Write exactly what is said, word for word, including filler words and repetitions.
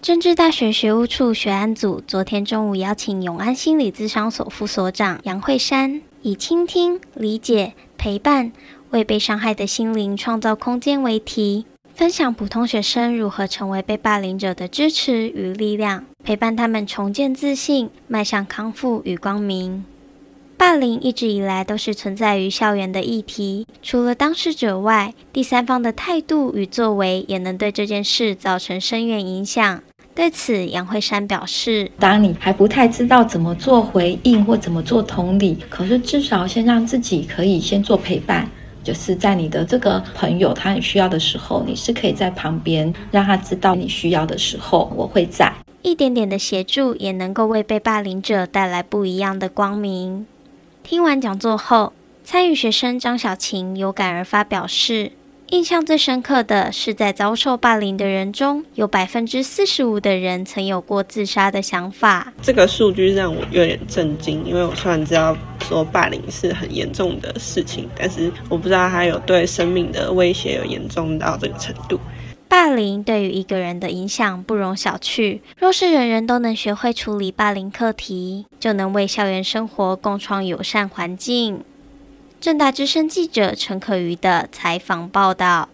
政治大学学务处学安组昨天中午邀请永安心理咨商所副所长杨慧珊，以倾听、理解、陪伴，为被伤害的心灵创造空间为题，分享普通学生如何成为被霸凌者的支持与力量，陪伴他们重建自信，迈向康复与光明。霸凌一直以来都是存在于校园的议题，除了当事者外，第三方的态度与作为也能对这件事造成深远影响。对此，杨慧珊表示， 当你还不太知道怎么做回应或怎么做同理，可是至少先让自己可以先做陪伴，就是在你的这个朋友他很需要的时候，你是可以在旁边让他知道你需要的时候我会在。 一点点的协助也能够为被霸凌者带来不一样的光明。听完讲座后，参与学生张小晴有感而发表示，印象最深刻的是在遭受霸凌的人中，有百分之四十五的人曾有过自杀的想法。 这个数据让我有点震惊，因为我虽然知道说霸凌是很严重的事情，但是我不知道它有对生命的威胁有严重到这个程度。 霸凌对于一个人的影响不容小觑，若是人人都能学会处理霸凌课题，就能为校园生活共创友善环境。政大之声记者陈可瑜的采访报道。